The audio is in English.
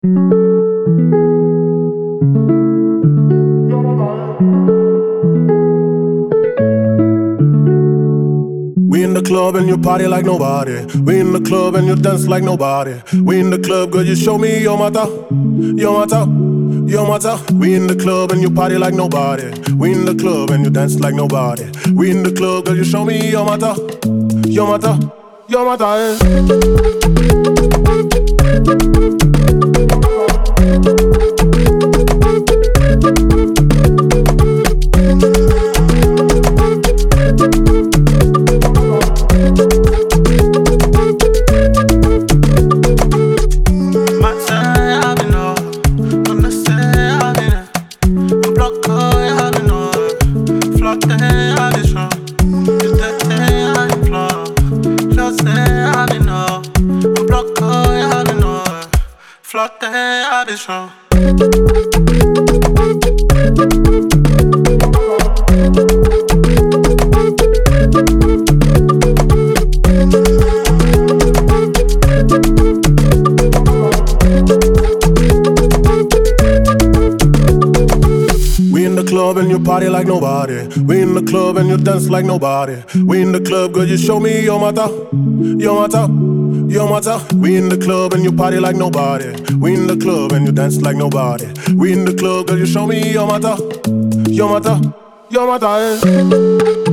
We in the club and you party like nobody. We in the club and you dance like nobody. We in the club, girl, you show me your mata, your mata, your mata. We in the club and you party like nobody. We in the club and you dance like nobody. We in the club, girl, you show me your mata, your mata, your mata. We in the club and you party like nobody. We in the club and you dance like nobody. We in the club, girl, you show me your mata, your mata, your mata. We in the club and you party like nobody. We in the club and you dance like nobody. We in the club, girl, you show me your mata, your mata, your mata.